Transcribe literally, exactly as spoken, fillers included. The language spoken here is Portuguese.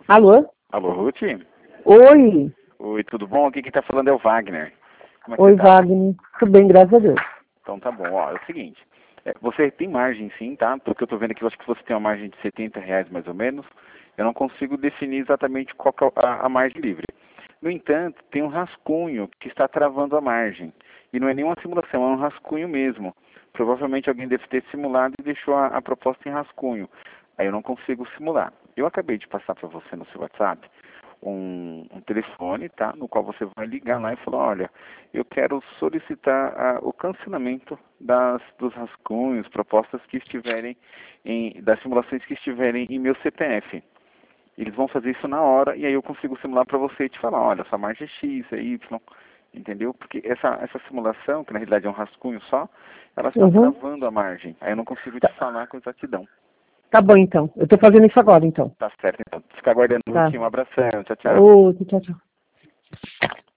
Alô? Alô, Ruth? Oi. Oi, tudo bom? Aqui quem tá falando é o Wagner. Como é que Oi, você tá? Wagner. Tudo bem, graças a Deus. Então tá bom, ó, é o seguinte. é, você tem margem sim, tá? Porque eu tô vendo aqui, eu acho que você tem uma margem de setenta reais mais ou menos. Eu não consigo definir exatamente qual que é a, a margem livre. No entanto, tem um rascunho que está travando a margem. E não é nenhuma simulação, é um rascunho mesmo. Provavelmente alguém deve ter simulado e deixou a, a proposta em rascunho. Aí eu não consigo simular. Eu acabei de passar para você no seu WhatsApp um, um telefone, tá? No qual você vai ligar lá e falar, olha, eu quero solicitar a, o cancelamento das, dos rascunhos, propostas que estiverem em, das simulações que estiverem em meu C P F. Eles vão fazer isso na hora e aí eu consigo simular para você e te falar, olha, essa margem é X, é Y, entendeu? Porque essa, essa simulação, que na realidade é um rascunho só, ela está Uhum. travando a margem. Aí eu não consigo te Tá, falar com exatidão. tá bom, então. Eu tô fazendo isso agora, então. Tá certo, então. Fica aguardando, Tá. Ruth. Um abração. Tchau, tchau. Ô, tchau, tchau.